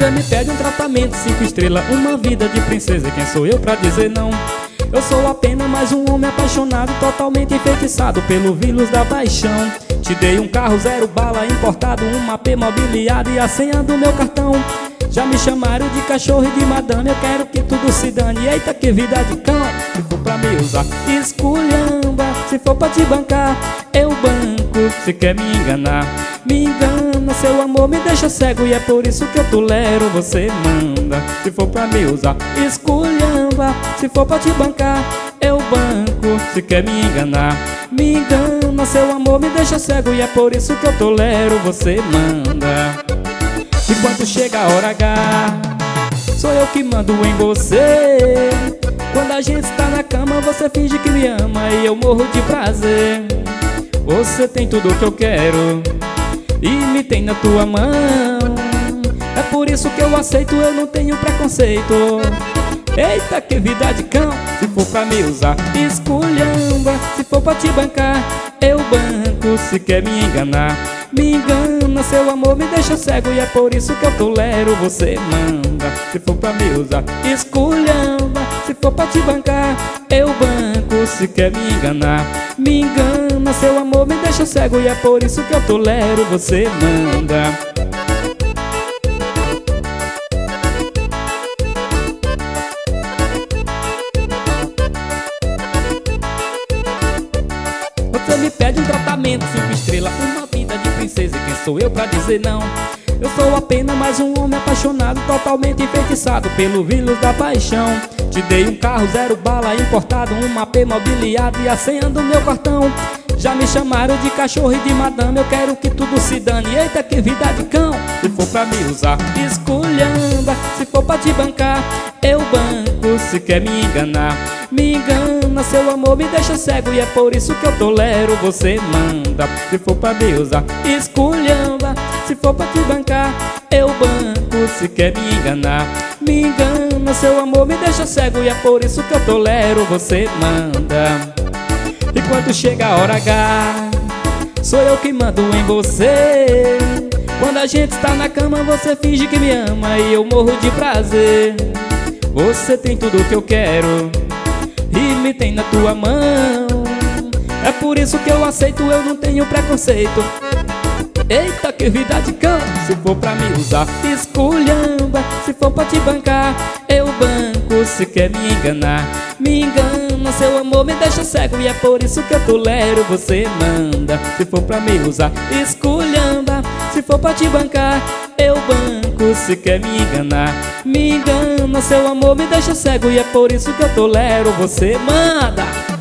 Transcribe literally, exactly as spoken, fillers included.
Você me pede um tratamento cinco estrelas, uma vida de princesa, quem sou eu pra dizer não? Eu sou apenas mais um homem apaixonado, totalmente enfeitiçado pelo vírus da paixão. Te dei um carro zero bala importado, um A P mobiliado e a senha do meu cartão. Já me chamaram de cachorro e de madame, eu quero que tudo se dane. Eita, que vida de cão, se for pra me usar, esculhamba. Se for pra te bancar, eu banco. Se quer me enganar, me engana. Seu amor me deixa cego e é por isso que eu tolero. Você manda. Se for pra me usar, esculhamba. Se for pra te bancar, eu banco. Se quer me enganar, me engana. Seu amor me deixa cego e é por isso que eu tolero. Você manda. E quando chega a hora H, sou eu que mando em você. Quando a gente está na cama, você finge que me ama e eu morro de prazer. Você tem tudo o que eu quero e me tem na tua mão. É por isso que eu aceito, eu não tenho preconceito. Eita, que vida de cão, se for pra me usar, esculhamba. Se for pra te bancar, eu banco. Se quer me enganar, me engana. Seu amor me deixa cego e é por isso que eu tolero. Você manda. Se for pra me usar, esculhamba. Se for pra te bancar, eu banco. Se quer me enganar, me engana. Seu amor me deixa cego e é por isso que eu tolero. Você manda. Você me pede um tratamento cinco estrelas, uma vida de princesa, quem sou eu pra dizer não? Eu sou apenas mais um homem apaixonado, totalmente enfeitiçado pelo vírus da paixão. Te dei um carro zero bala importado, um A P mobiliado e a senha do meu cartão. Já me chamaram de cachorro e de madame, eu quero que tudo se dane. Eita, que vida de cão, se for pra me usar, esculhamba. Se for pra te bancar, eu banco. Se quer me enganar, me engana. Seu amor me deixa cego e é por isso que eu tolero. Você manda. Se for pra me usar, esculhamba. Se for pra te bancar, eu banco. Se quer me enganar, me engana. Seu amor me deixa cego e é por isso que eu tolero. Você manda. E quando chega a hora H, sou eu que mando em você. Quando a gente está na cama, você finge que me ama e eu morro de prazer. Você tem tudo o que eu quero e me tem na tua mão. É por isso que eu aceito, eu não tenho preconceito. Eita, que vida de cão, se for pra me usar, esculhamba. Se for pra te bancar, eu banco. Se quer me enganar, me engana. Seu amor me deixa cego e é por isso que eu tolero. Você manda. Se for pra me usar, esculhamba. Se for pra te bancar, eu banco. Se quer me enganar, me engana. Seu amor me deixa cego e é por isso que eu tolero. Você manda.